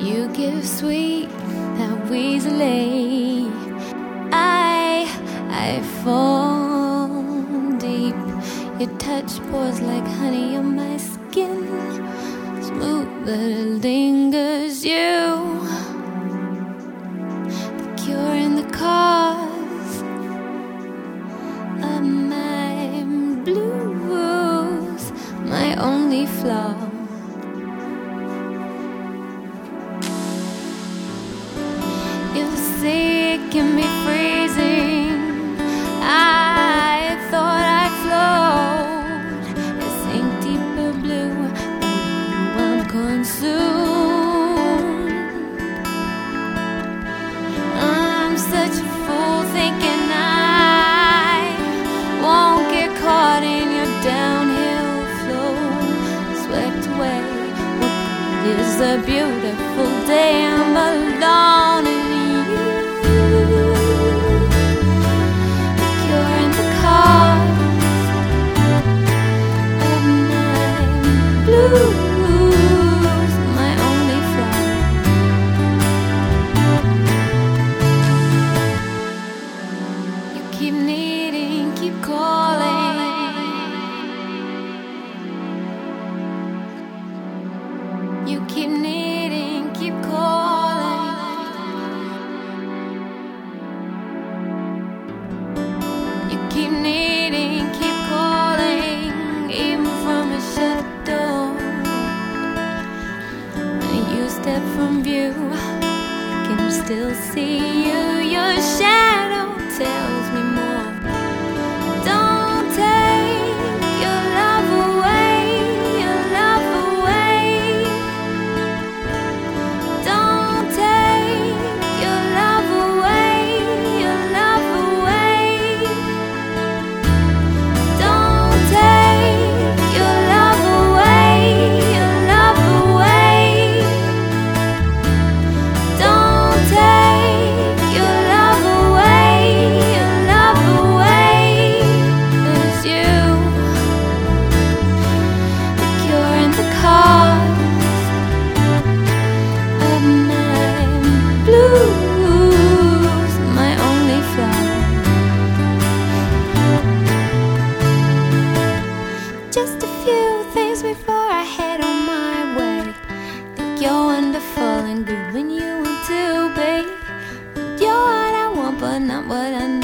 You give sweet that easily. I fall deep. Your touch pours like honey on my skin, smooth but it lingers. You, the cure and the cause of my blues, my only flaw. You say it can be freezing. I thought I flowed. I sink deeper blue, but I'm consumed. I'm such a fool thinking I won't get caught in your downhill flow, swept away. What good is a beautiful day? I'm alone in you. The cure and the cause of my blues, my only flaw. You keep needing, keep calling. You keep needing, keep calling. You keep needing, keep calling, even from a shut door. When you step from view, I can still see you. Your shadow tells me more. Don't take your love away, your love away. Don't take your love away, your love away. Don't take your love away, your love away. Don't take your love away, your love away. 'Cause you, the cure and the cause of my blues, my only flaw. Just a few things before I head on my way. Think you're wonderful and good when you want to be. You're what I want, but not what I need.